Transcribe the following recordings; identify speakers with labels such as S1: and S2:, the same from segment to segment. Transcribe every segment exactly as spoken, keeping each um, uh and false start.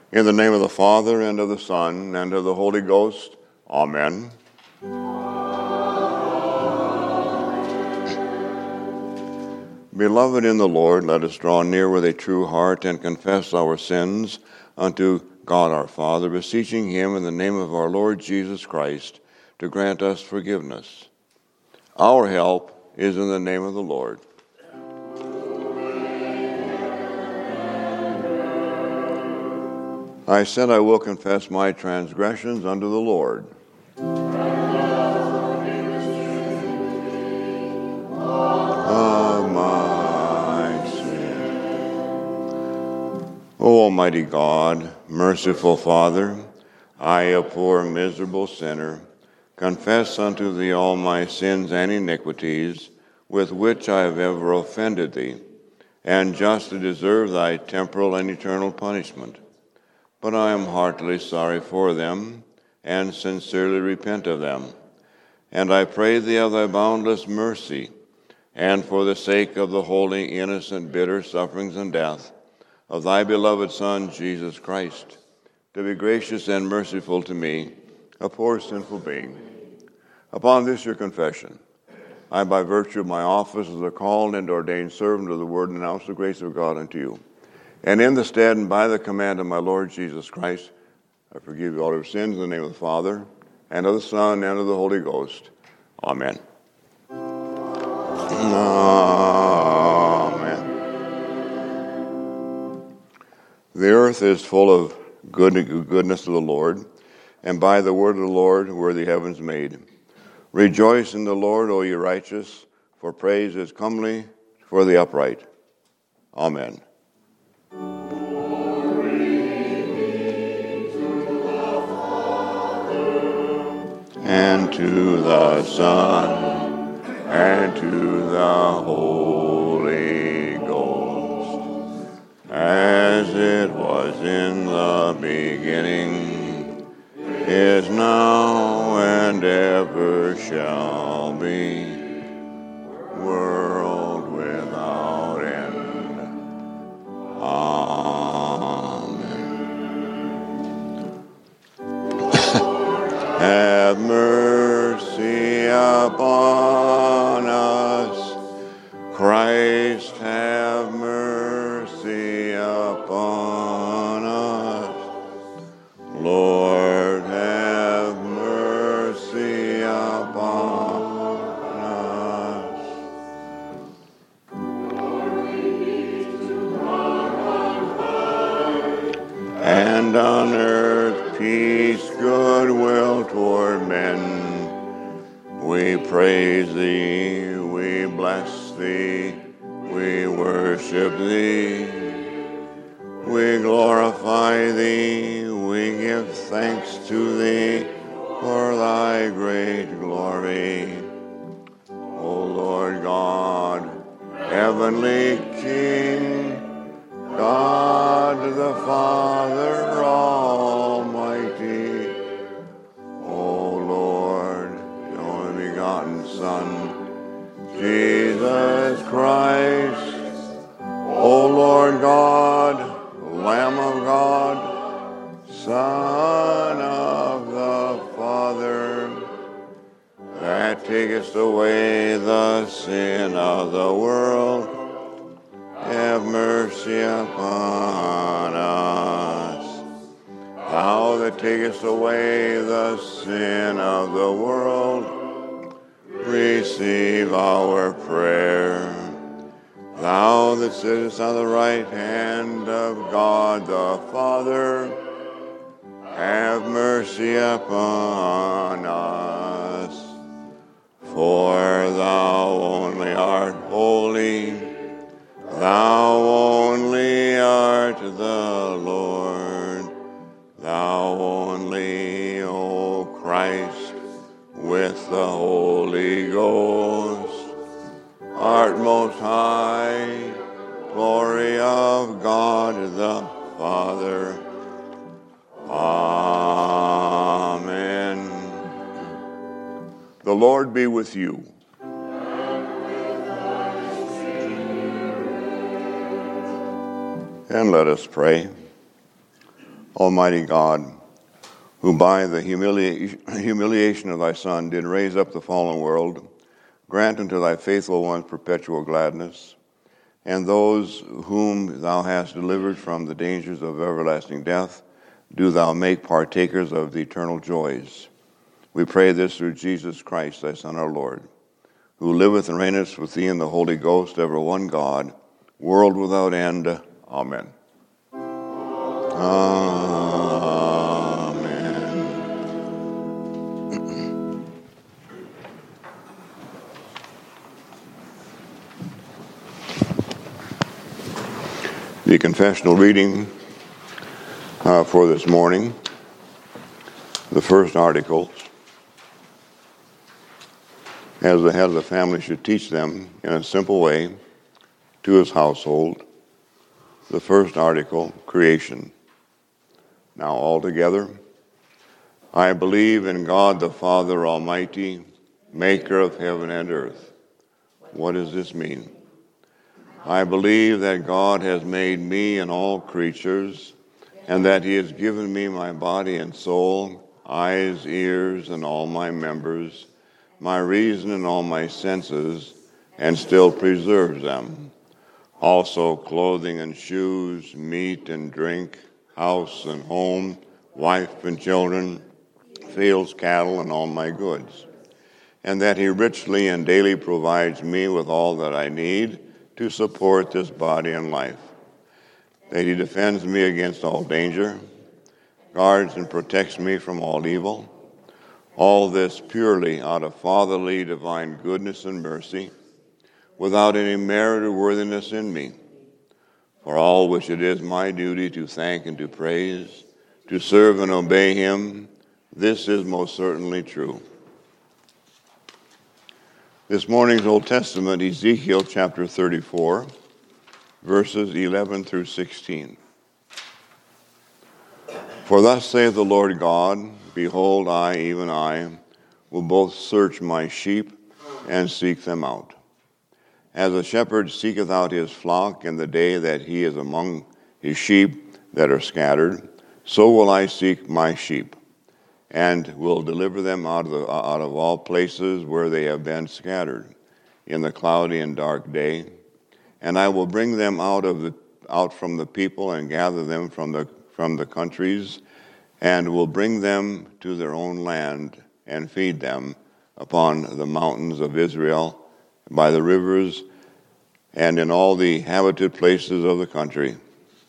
S1: In the name of the Father, and of the Son, and of the Holy Ghost. Amen. Beloved in the Lord, let us draw near with a true heart and confess our sins unto God our Father, beseeching him in the name of our Lord Jesus Christ to grant us forgiveness. Our help is in the name of the Lord. I said I will confess my transgressions unto the Lord. Of my sin. O Almighty God, merciful Father, I, a poor miserable sinner, confess unto thee all my sins and iniquities with which I have ever offended thee, and justly deserve thy temporal and eternal punishment. But I am heartily sorry for them, and sincerely repent of them. And I pray thee of thy boundless mercy, and for the sake of the holy, innocent, bitter sufferings and death of thy beloved Son, Jesus Christ, to be gracious and merciful to me, a poor sinful being. Upon this your confession, I, by virtue of my office as a called and ordained servant of the word, announce the grace of God unto you. And in the stead and by the command of my Lord Jesus Christ, I forgive you all your sins in the name of the Father, and of the Son, and of the Holy Ghost. Amen. Amen. The earth is full of good, goodness of the Lord, and by the word of the Lord were the heavens made. Rejoice in the Lord, O ye righteous, for praise is comely for the upright. Amen. And to the Son, and to the Holy Ghost, as it was in the beginning, is now, and ever shall be, world without end. Amen. Have mercy upon us. Christ, have mercy upon us. Lord, have mercy upon us. And on earth peace, goodwill toward men. We praise thee, we bless thee, we worship thee. We glorify thee, we give thanks to thee for thy great glory. O Lord God, heavenly King, God the Father Almighty, O Lord, the only begotten Son, Jesus Christ, O Lord God, Lamb of God, Son of the Father, that takest away the sin of the world, have mercy upon us. Thou that takest away the sin of the world, receive our prayer. Thou that sittest on the right hand of God the Father, have mercy upon us. For thou only art holy, thou only art the Lord, thou only, O Christ, with the Holy Ghost, art most high, glory of God the Father. Amen. The Lord be with you. And let us pray. Almighty God, who by the humili- humiliation of thy Son did raise up the fallen world, grant unto thy faithful ones perpetual gladness, and those whom thou hast delivered from the dangers of everlasting death, do thou make partakers of the eternal joys. We pray this through Jesus Christ, thy Son, our Lord, who liveth and reigneth with thee in the Holy Ghost, ever one God, world without end. Amen. Amen. The confessional reading uh, for this morning, the first article, as the head of the family should teach them in a simple way to his household. The first article, creation. Now all together. I believe in God the Father Almighty, maker of heaven and earth. What does this mean? I believe that God has made me and all creatures, and that he has given me my body and soul, eyes, ears, and all my members, my reason and all my senses, and still preserves them. Also clothing and shoes, meat and drink, house and home, wife and children, fields, cattle, and all my goods. And that he richly and daily provides me with all that I need to support this body and life. That he defends me against all danger, guards and protects me from all evil. All this purely out of fatherly divine goodness and mercy, without any merit or worthiness in me. For all which it is my duty to thank and to praise, to serve and obey him, this is most certainly true. This morning's Old Testament, Ezekiel chapter thirty-four, verses eleven through sixteen. For thus saith the Lord God, behold, I, even I, will both search my sheep and seek them out. As a shepherd seeketh out his flock in the day that he is among his sheep that are scattered, so will I seek my sheep, and will deliver them out of, the, out of all places where they have been scattered in the cloudy and dark day. And I will bring them out of the out from the people and gather them from the from the countries, and will bring them to their own land and feed them upon the mountains of Israel, by the rivers, and in all the habited places of the country.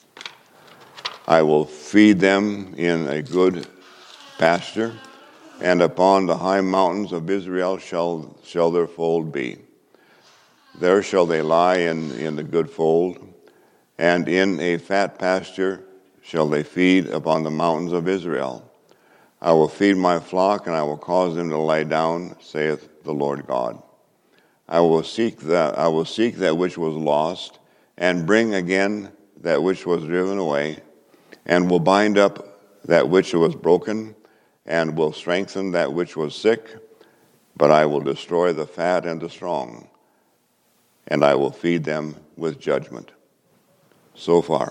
S1: I will feed them in a good pasture, and upon the high mountains of Israel shall, shall their fold be. There shall they lie in, in the good fold, and in a fat pasture shall they feed upon the mountains of Israel. I will feed my flock, and I will cause them to lie down, saith the Lord God. I will seek that I will seek that which was lost, and bring again that which was driven away, and will bind up that which was broken, and will strengthen that which was sick, but I will destroy the fat and the strong, and I will feed them with judgment. So far.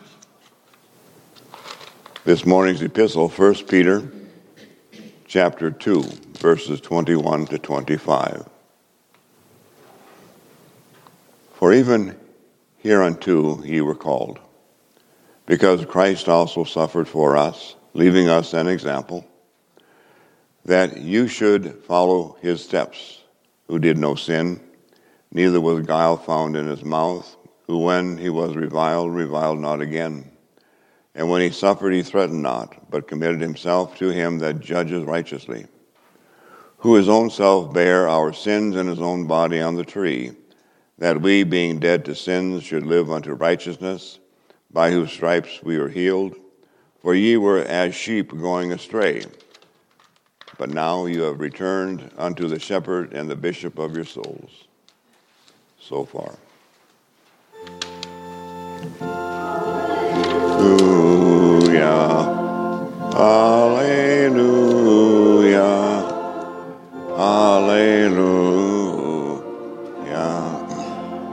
S1: This morning's epistle, First Peter, chapter two, verses twenty-one to twenty-five. For even hereunto ye were called, because Christ also suffered for us, leaving us an example, that you should follow his steps, who did no sin, neither was guile found in his mouth, who when he was reviled, reviled not again. And when he suffered, he threatened not, but committed himself to him that judges righteously, who his own self bare our sins in his own body on the tree, that we, being dead to sins, should live unto righteousness, by whose stripes we were healed. For ye were as sheep going astray, but now you have returned unto the shepherd and the bishop of your souls. So far. Hallelujah. Hallelujah. Hallelujah.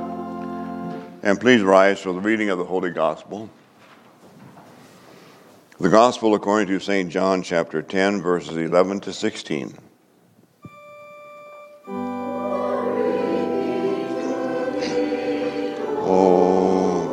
S1: And please rise for the reading of the Holy Gospel. The Gospel according to Saint John, chapter ten, verses eleven to sixteen. Oh,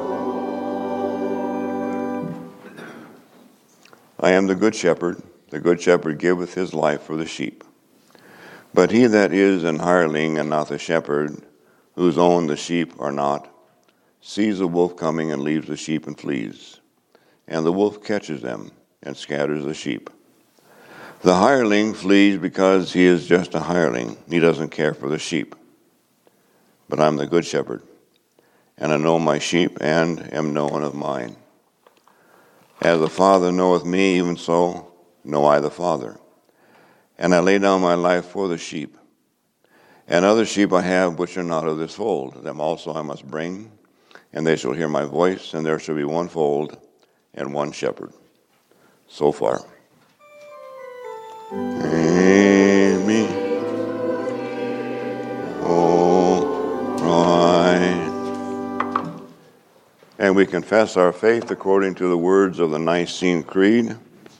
S1: I am the good shepherd. The good shepherd giveth his life for the sheep. But he that is an hireling and not the shepherd, whose own the sheep are not, sees a wolf coming and leaves the sheep and flees. And the wolf catches them and scatters the sheep. The hireling flees because he is just a hireling. He doesn't care for the sheep. But I'm the good shepherd, and I know my sheep and am known of mine. As the Father knoweth me, even so know I the Father. And I lay down my life for the sheep. And other sheep I have which are not of this fold. Them also I must bring, and they shall hear my voice, and there shall be one fold and one shepherd. So far. Amen. All right. And we confess our faith according to the words of the Nicene Creed.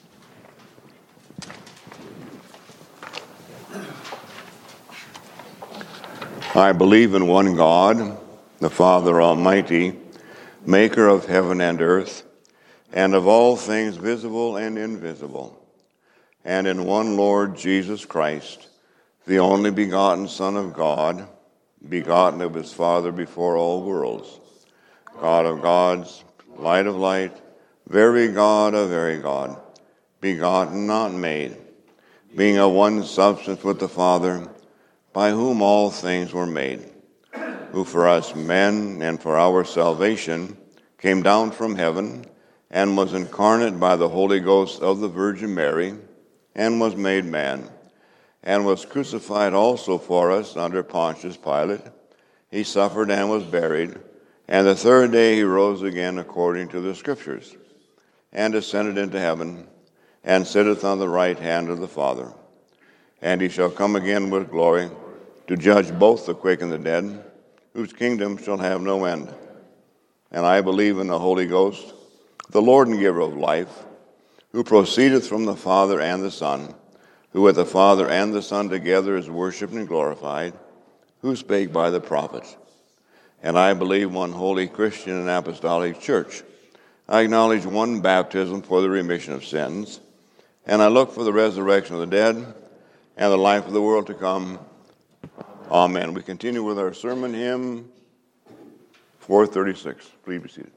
S1: I believe in one God, the Father Almighty, maker of heaven and earth, and of all things visible and invisible, and in one Lord Jesus Christ, the only begotten Son of God, begotten of his Father before all worlds, God of gods, light of light, very God of very God, begotten, not made, being of one substance with the Father, by whom all things were made, who for us men and for our salvation came down from heaven, and was incarnate by the Holy Ghost of the Virgin Mary, and was made man, and was crucified also for us under Pontius Pilate. He suffered and was buried, and the third day he rose again according to the Scriptures, and ascended into heaven, and sitteth on the right hand of the Father. And he shall come again with glory, to judge both the quick and the dead, whose kingdom shall have no end. And I believe in the Holy Ghost, the Lord and giver of life, who proceedeth from the Father and the Son, who with the Father and the Son together is worshipped and glorified, who spake by the prophets. And I believe one holy Christian and apostolic church. I acknowledge one baptism for the remission of sins, and I look for the resurrection of the dead and the life of the world to come. Amen. We continue with our sermon hymn four thirty-six. Please be seated.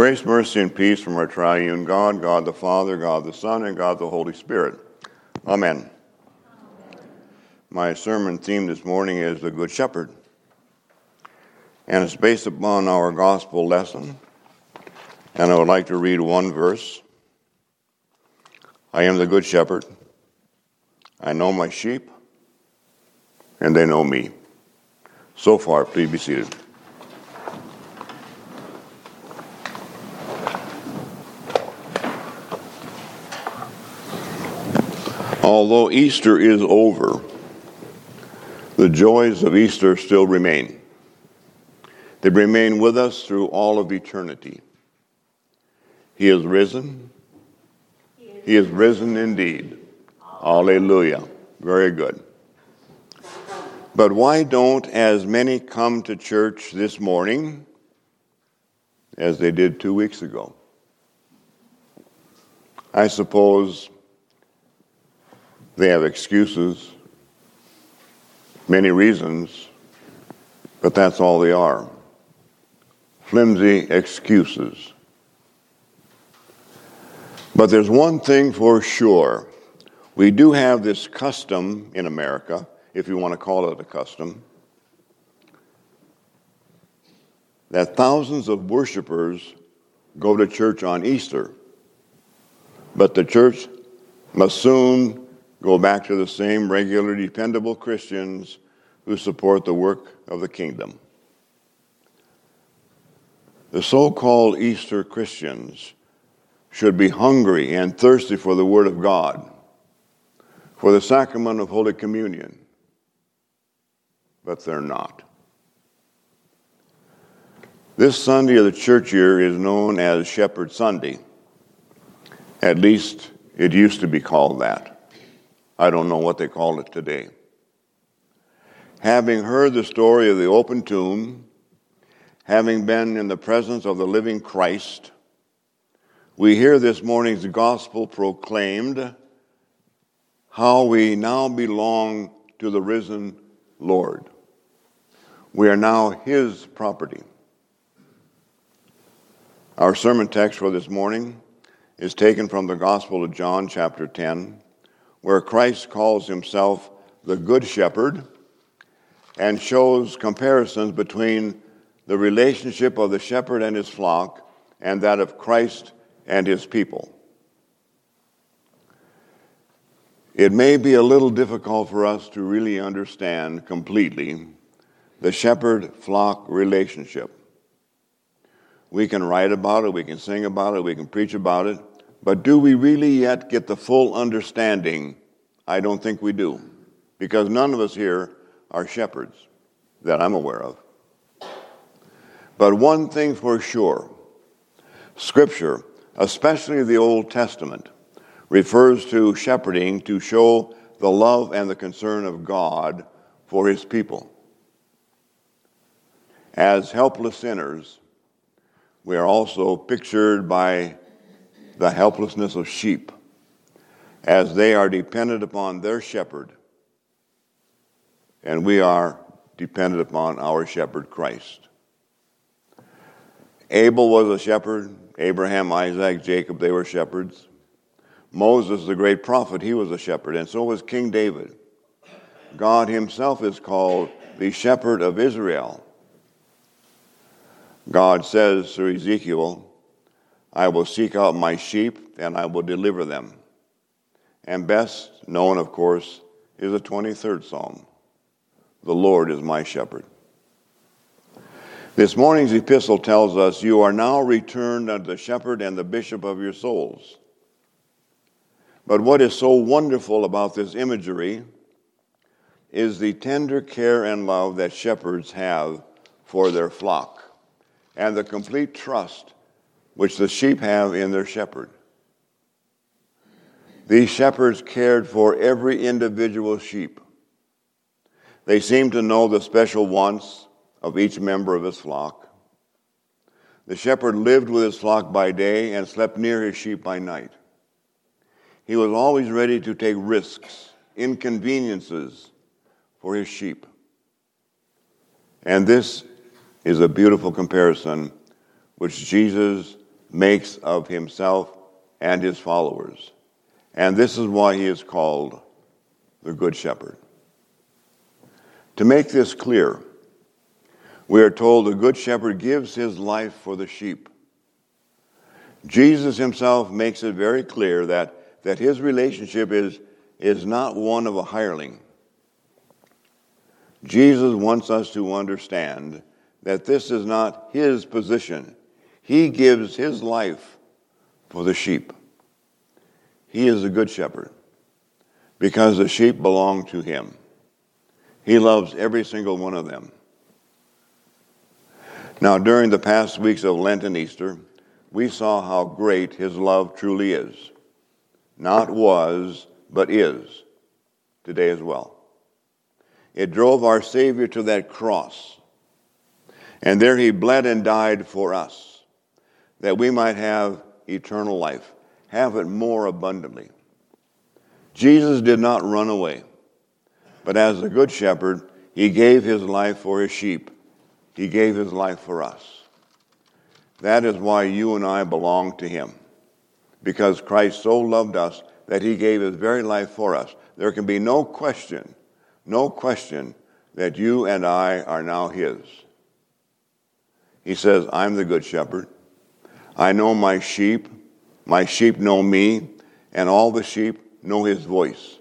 S1: Grace, mercy, and peace from our triune God, God the Father, God the Son, and God the Holy Spirit. Amen. My sermon theme this morning is the Good Shepherd, and it's based upon our gospel lesson, and I would like to read one verse. I am the Good Shepherd. I know my sheep, and they know me. So far, please be seated. Although Easter is over, the joys of Easter still remain. They remain with us through all of eternity. He is risen. He is risen indeed. Alleluia. Very good. But why don't as many come to church this morning as they did two weeks ago? I suppose they have excuses, many reasons, but that's all they are. Flimsy excuses. But there's one thing for sure. We do have this custom in America, if you want to call it a custom, that thousands of worshipers go to church on Easter, but the church must soon go back to the same regular, dependable Christians who support the work of the kingdom. The so-called Easter Christians should be hungry and thirsty for the Word of God, for the sacrament of Holy Communion, but they're not. This Sunday of the church year is known as Shepherd Sunday. At least it used to be called that. I don't know what they call it today. Having heard the story of the open tomb, having been in the presence of the living Christ, we hear this morning's gospel proclaimed how we now belong to the risen Lord. We are now His property. Our sermon text for this morning is taken from the Gospel of John, chapter ten, where Christ calls Himself the Good Shepherd and shows comparisons between the relationship of the shepherd and his flock and that of Christ and His people. It may be a little difficult for us to really understand completely the shepherd-flock relationship. We can write about it, we can sing about it, we can preach about it, but do we really yet get the full understanding? I don't think we do, because none of us here are shepherds that I'm aware of. But one thing for sure, Scripture, especially the Old Testament, refers to shepherding to show the love and the concern of God for His people. As helpless sinners, we are also pictured by the helplessness of sheep, as they are dependent upon their shepherd, and we are dependent upon our shepherd, Christ. Abel was a shepherd. Abraham, Isaac, Jacob, they were shepherds. Moses, the great prophet, he was a shepherd, and so was King David. God Himself is called the shepherd of Israel. God says through Ezekiel, I will seek out my sheep and I will deliver them. And best known, of course, is the twenty-third Psalm. The Lord is my shepherd. This morning's epistle tells us, you are now returned unto the shepherd and the bishop of your souls. But what is so wonderful about this imagery is the tender care and love that shepherds have for their flock, and the complete trust which the sheep have in their shepherd. These shepherds cared for every individual sheep. They seemed to know the special wants of each member of his flock. The shepherd lived with his flock by day and slept near his sheep by night. He was always ready to take risks, inconveniences for his sheep. And this is a beautiful comparison which Jesus makes of himself and his followers. And this is why he is called the Good Shepherd. To make this clear, we are told the Good Shepherd gives his life for the sheep. Jesus himself makes it very clear that, that his relationship is, is not one of a hireling. Jesus wants us to understand that this is not his position. He gives his life for the sheep. He is the Good Shepherd because the sheep belong to him. He loves every single one of them. Now, during the past weeks of Lent and Easter, we saw how great his love truly is. Not was, but is, today as well. It drove our Savior to that cross, and there he bled and died for us, that we might have eternal life, have it more abundantly. Jesus did not run away, but as the Good Shepherd, he gave his life for his sheep. He gave his life for us. That is why you and I belong to him, because Christ so loved us that he gave his very life for us. There can be no question, no question that you and I are now his. He says, I'm the Good Shepherd. I know my sheep. My sheep know me, and all the sheep know his voice.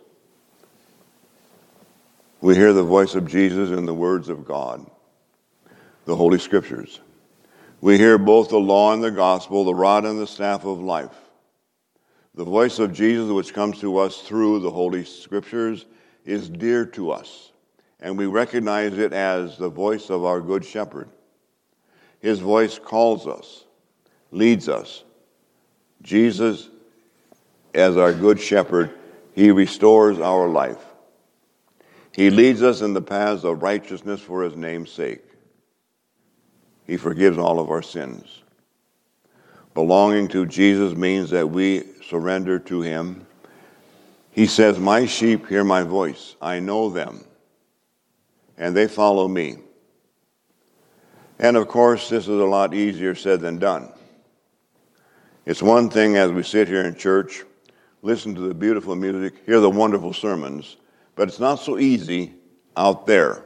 S1: We hear the voice of Jesus in the words of God, the Holy Scriptures. We hear both the law and the gospel, the rod and the staff of life. The voice of Jesus, which comes to us through the Holy Scriptures, is dear to us, and we recognize it as the voice of our Good Shepherd. His voice calls us, leads us. Jesus, as our Good Shepherd, he restores our life. He leads us in the paths of righteousness for his name's sake. He forgives all of our sins. Belonging to Jesus means that we surrender to him. He says, my sheep hear my voice. I know them, and they follow me. And of course, this is a lot easier said than done. It's one thing as we sit here in church, listen to the beautiful music, hear the wonderful sermons, but it's not so easy out there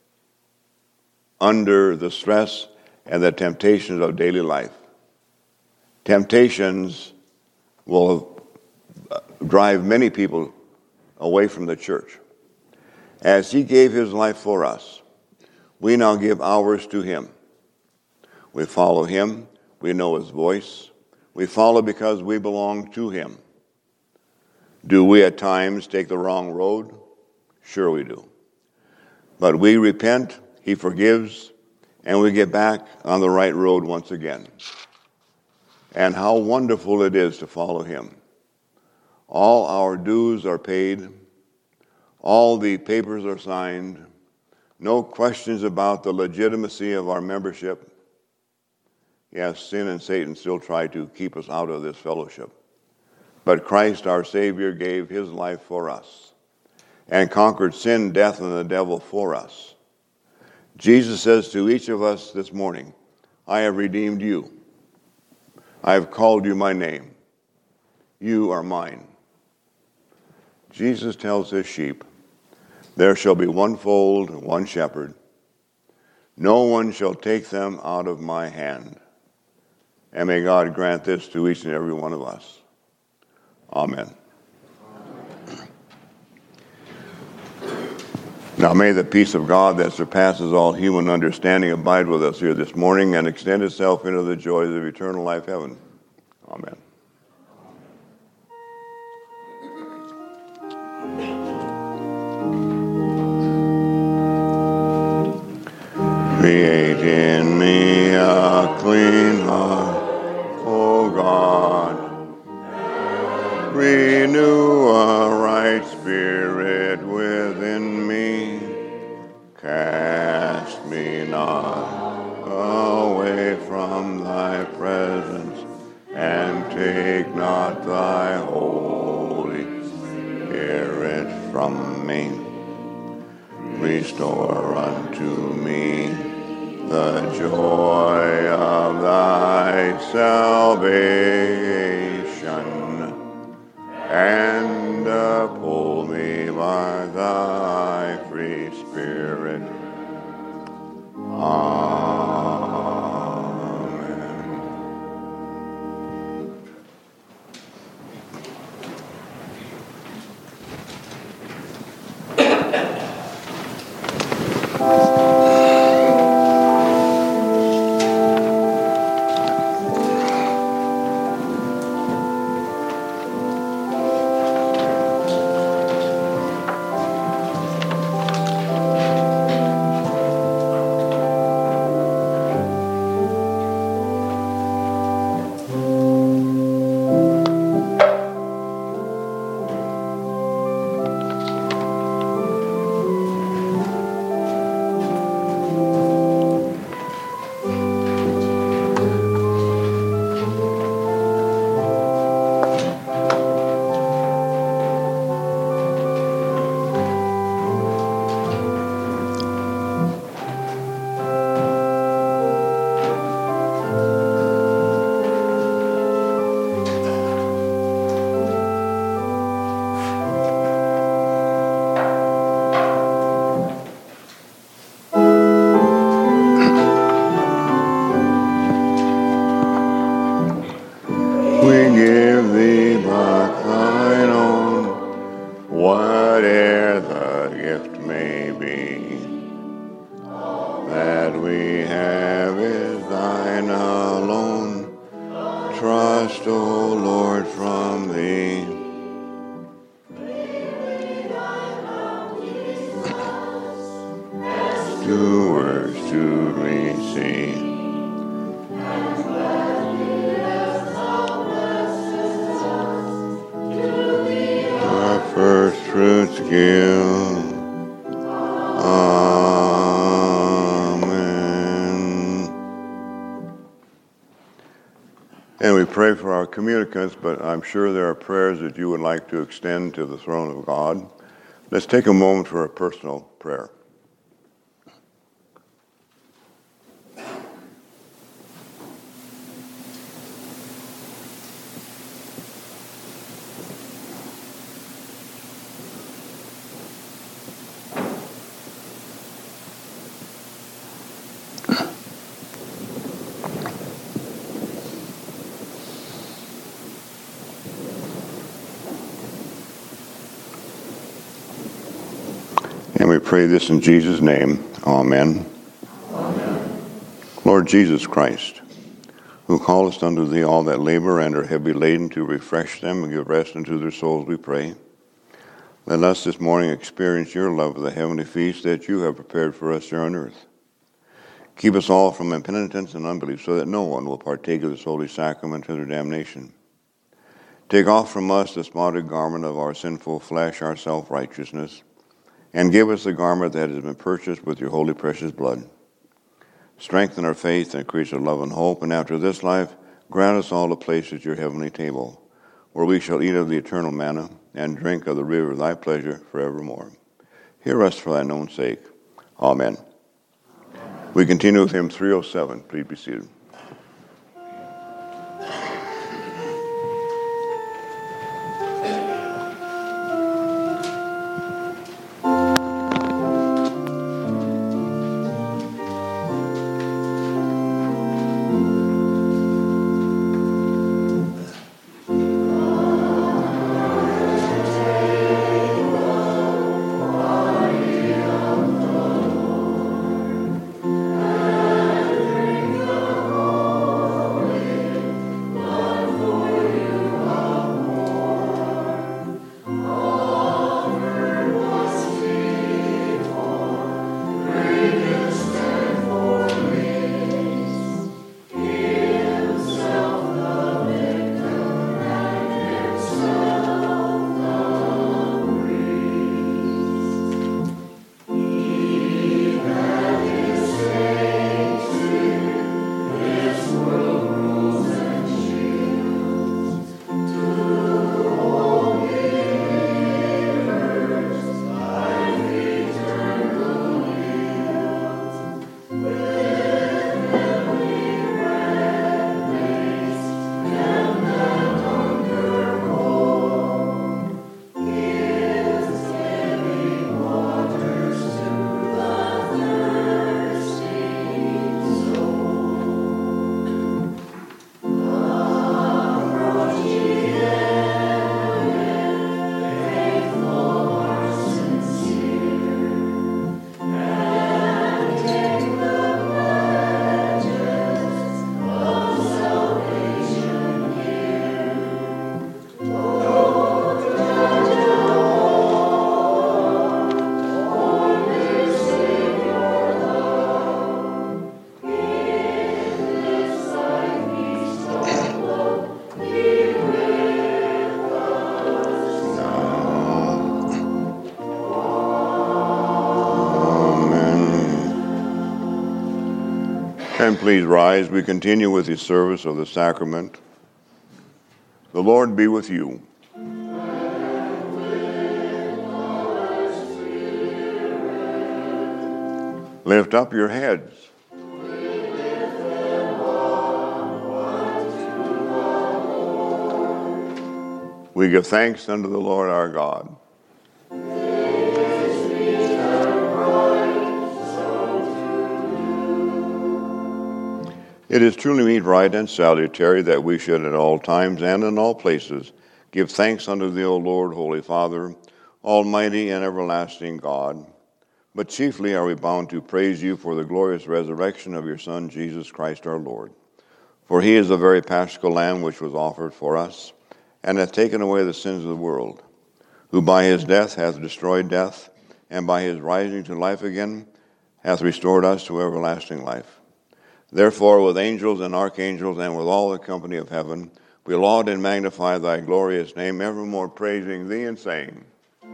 S1: under the stress and the temptations of daily life. Temptations will drive many people away from the church. As he gave his life for us, we now give ours to him. We follow him. We know his voice. We follow because we belong to him. Do we at times take the wrong road? Sure we do. But we repent, he forgives, and we get back on the right road once again. And how wonderful it is to follow him. All our dues are paid. All the papers are signed. No questions about the legitimacy of our membership. Yes, sin and Satan still try to keep us out of this fellowship. But Christ, our Savior, gave his life for us and conquered sin, death, and the devil for us. Jesus says to each of us this morning, I have redeemed you. I have called you my name. You are mine. Jesus tells his sheep, there shall be one fold, one shepherd. No one shall take them out of my hand. And may God grant this to each and every one of us. Amen. Now may the peace of God that surpasses all human understanding abide with us here this morning and extend itself into the joys of eternal life heaven. Amen. Create in me a clean heart, O God. Renew a right spirit within me. Cast me not away from thy presence, and take not thy Holy Spirit from me. Restore unto me the joy of thy salvation, and uphold me by thy free Spirit. Amen. And we pray for our communicants, but I'm sure there are prayers that you would like to extend to the throne of God. Let's take a moment for a personal prayer. And we pray this in Jesus' name. Amen.
S2: Amen.
S1: Lord Jesus Christ, who callest unto thee all that labor and are heavy laden, to refresh them and give rest unto their souls, we pray. Let us this morning experience your love of the heavenly feast that you have prepared for us here on earth. Keep us all from impenitence and unbelief, so that no one will partake of this holy sacrament to their damnation. Take off from us the spotted garment of our sinful flesh, our self-righteousness, and give us the garment that has been purchased with your holy precious blood. Strengthen our faith, increase our love and hope, and after this life, grant us all a place at your heavenly table, where we shall eat of the eternal manna and drink of the river of thy pleasure forevermore. Hear us for thine own sake. Amen. Amen. We continue with hymn three oh seven. Please be seated. Men, please rise. We continue with the service of the sacrament. The Lord be with you.
S2: And with our spirit.
S1: Lift up your heads.
S2: We lift them up unto our Lord.
S1: We give thanks unto the Lord our God. It is truly meet, right, and salutary that we should at all times and in all places give thanks unto thee, O Lord, Holy Father, Almighty and everlasting God. But chiefly are we bound to praise you for the glorious resurrection of your Son, Jesus Christ our Lord. For he is the very paschal Lamb which was offered for us, and hath taken away the sins of the world, who by his death hath destroyed death, and by his rising to life again hath restored us to everlasting life. Therefore, with angels and archangels and with all the company of heaven, we laud and magnify thy glorious name, evermore praising thee and saying,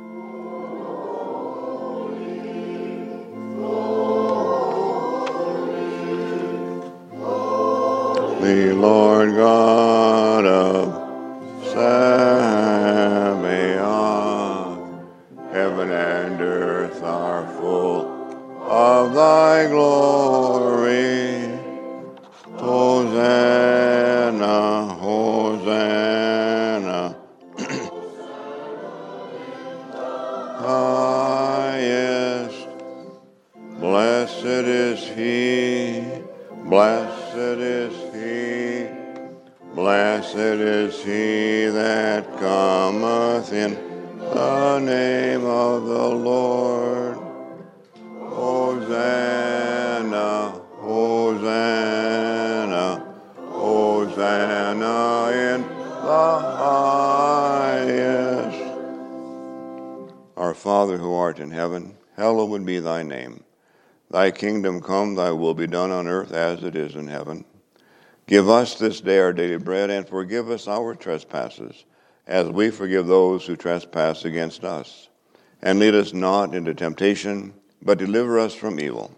S1: the Lord God of Sabaoth, heaven and earth are full of thy glory. Hosanna, Hosanna, highest. Blessed is he, blessed is he, blessed is he that cometh in the name of the Lord. Hosanna, Hosanna, Hosanna in the highest. Our Father who art in heaven, hallowed be thy name. Thy kingdom come, thy will be done on earth as it is in heaven. Give us this day our daily bread, and forgive us our trespasses, as we forgive those who trespass against us. And lead us not into temptation, but deliver us from evil.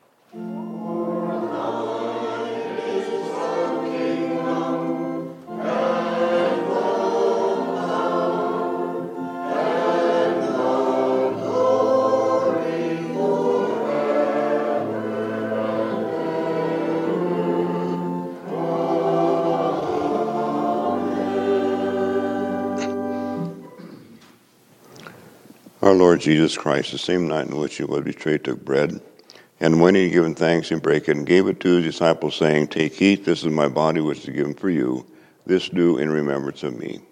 S1: Our Lord Jesus Christ, the same night in which he was betrayed, took bread, and when he had given thanks, he brake it and gave it to his disciples, saying, Take, eat, this is my body which is given for you. This do in remembrance of me.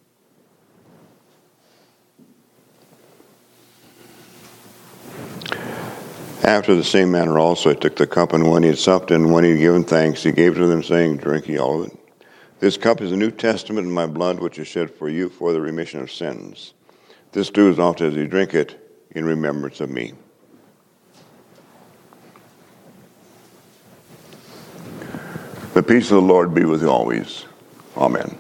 S1: After the same manner also he took the cup, and when he had supped, and when he had given thanks, he gave to them, saying, Drink ye all of it. This cup is the New Testament in my blood, which is shed for you for the remission of sins. This do as often as you drink it in remembrance of me. The peace of the Lord be with you always. Amen.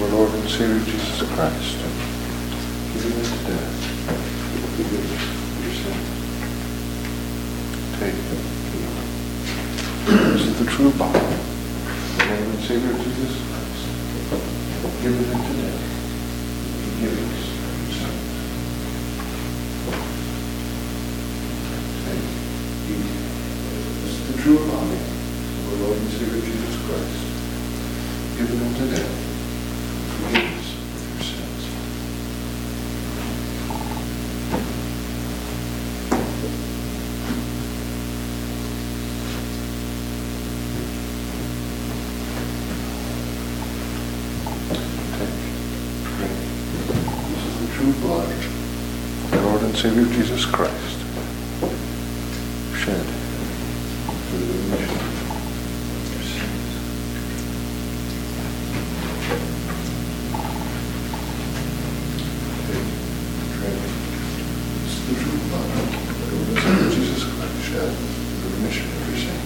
S3: our Lord and Savior Jesus Christ, given unto death, forgiveness of your sins. Take it. This is the true body, our Lord and Savior Jesus Christ, given unto death, forgiveness of your sins. Take, eat. This is the true body of our Lord and Savior Jesus Christ, given unto death, forgiveness of your sins. Take, drink. This is the true blood of our Lord and Savior Jesus Christ, shed for the remission of your sins. The true blood of the Lord and Savior Jesus Christ shed for the remission of your sins.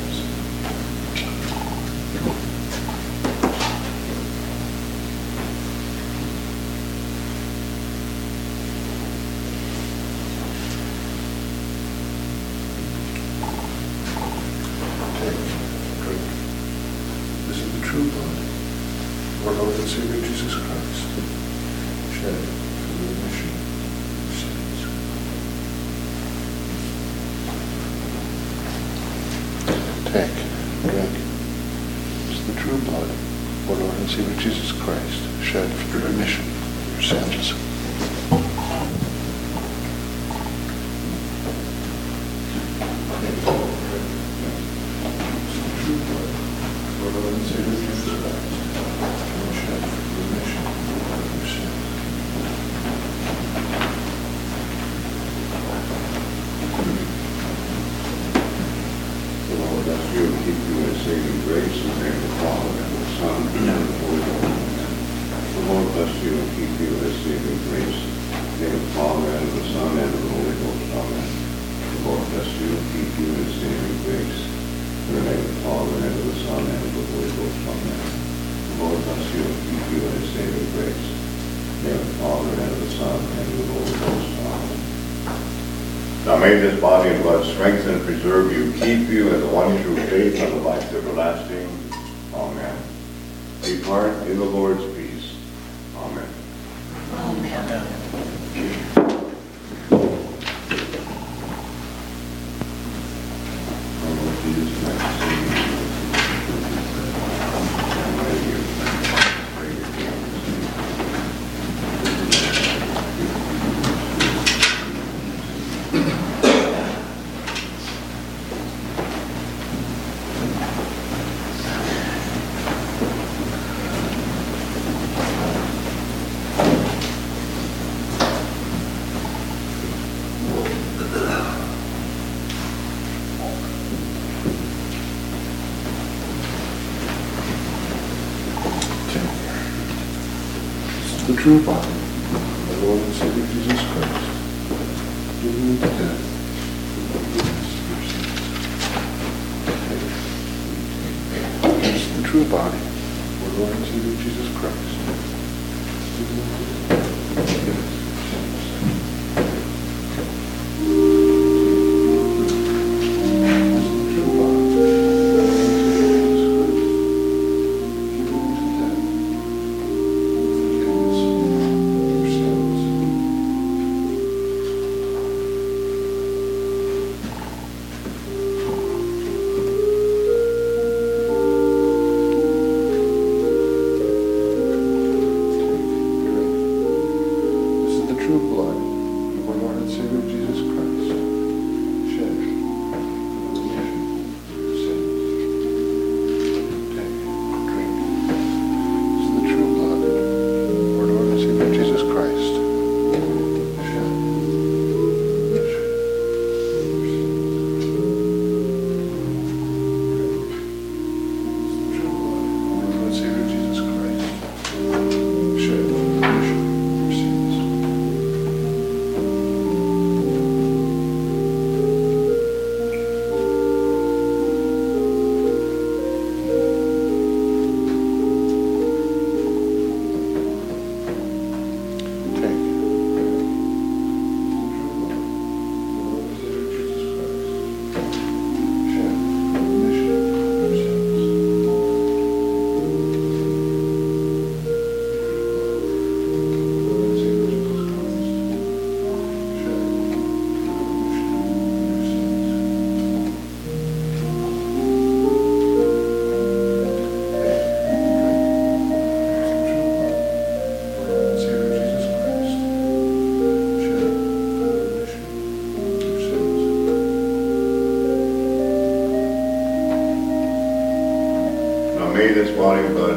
S3: Take, drink. This is the true blood of our Lord and Savior Jesus Christ, shed for the remission of your sins. Take, drink. This is the true blood of our Lord and Savior Jesus Christ, shed for the remission of your sins. True blood of our Lord and Savior Jesus Christ, shed for the remission of your sins.
S1: The Lord bless you and keep you in saving grace in the name of the Father and the Son and the Holy Ghost. The Lord bless you and keep you in saving grace in the name of the Father and of the Son and of the Holy Ghost. Amen. The Lord bless you and keep you in saving grace in the name of the Father and of the Son and of the Holy Ghost. Amen. The Lord bless you and keep you in saving grace in the name of the Father and of the Son and of the Holy Ghost. Amen. Now may this body and blood strengthen, preserve you, keep you in the one true faith and the life everlasting. Amen. Depart in the Lord's peace. Amen.
S4: Amen.
S1: Our Lord Jesus Christ, sing. Pray you. Pray you.
S3: The true body of the Lord and Savior Jesus Christ, given unto death for the forgiveness of your sins. This is the true body of our Lord and Savior Jesus Christ, given unto death for the forgiveness of your sins. This is the true body of our Lord and Savior Jesus Christ, given unto death.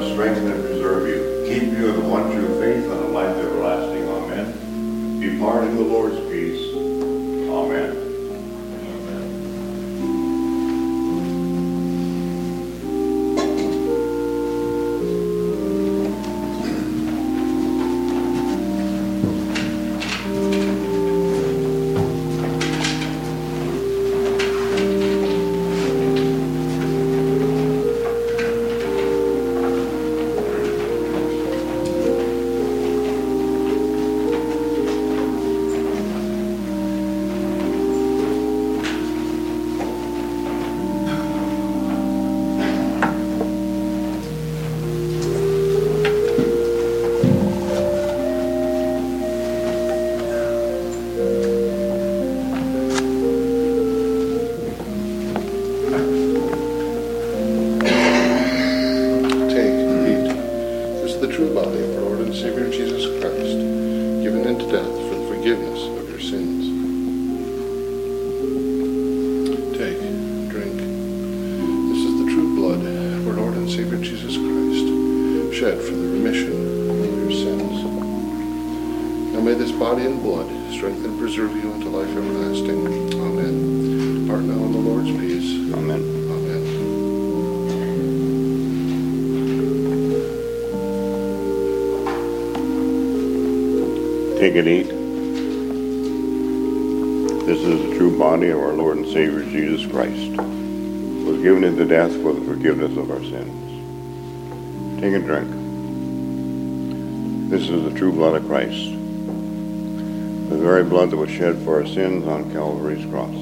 S1: blood strengthen and preserve you, keep you in the one true faith and a life everlasting. Amen. Depart in the Lord's peace. Amen. Take and eat. This is the true body of our Lord and Savior Jesus Christ, who was given into death for the forgiveness of our sins. Take and drink. This is the true blood of Christ, the very blood that was shed for our sins on Calvary's cross.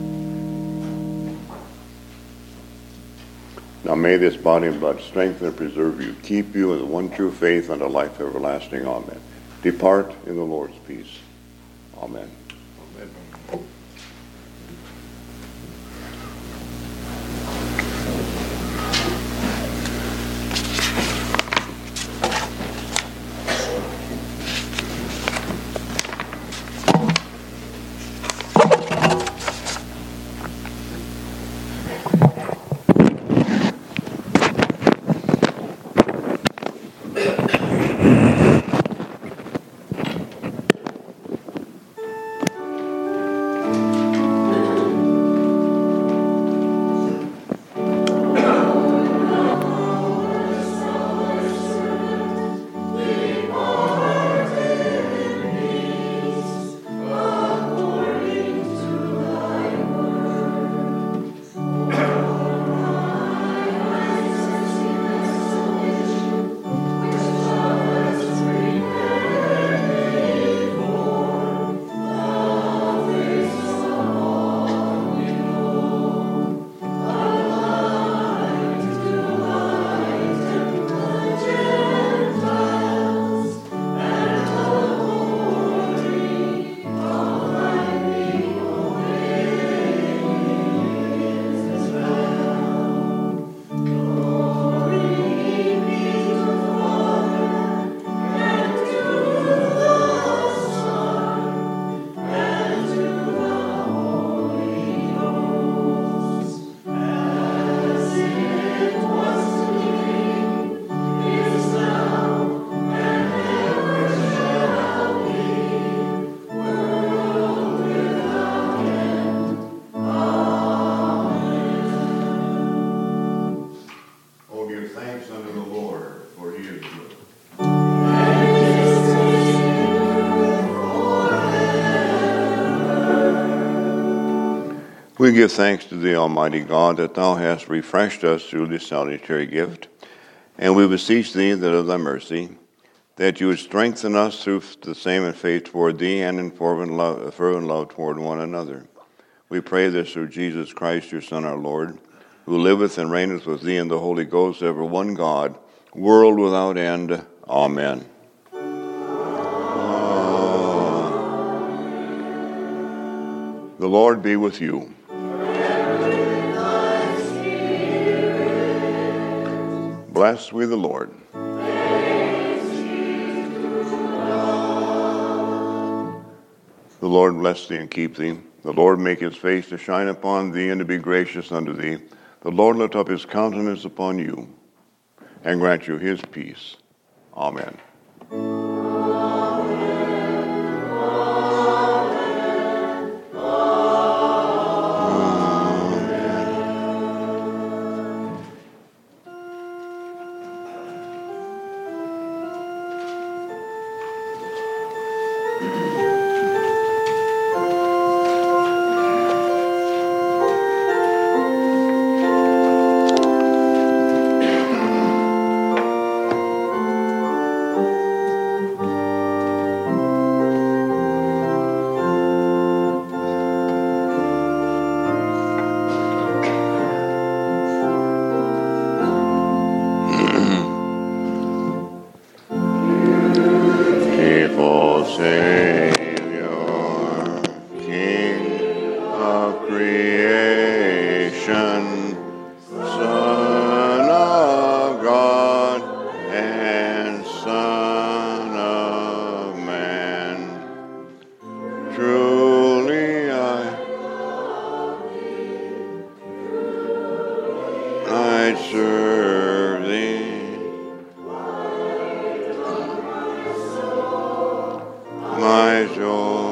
S1: Now may this body and blood strengthen and preserve you, keep you in the one true faith unto life everlasting. Amen. Depart in the Lord's peace. Amen. Amen. We give thanks to thee, Almighty God, that thou hast refreshed us through this salutary gift, and we beseech thee that of thy mercy, that you would strengthen us through the same in faith toward thee and in fervent love, fervent love toward one another. We pray this through Jesus Christ, your Son, our Lord, who liveth and reigneth with thee in the Holy Ghost, ever one God, world without end. Amen. Uh, the Lord be with you. Bless we the Lord. The Lord bless thee and keep thee. The Lord make his face to shine upon thee and to be gracious unto thee. The Lord lift up his countenance upon you and grant you his peace. Amen. Faithful Savior, King of creation, Son of God and Son of man, truly I, I serve thee. My soul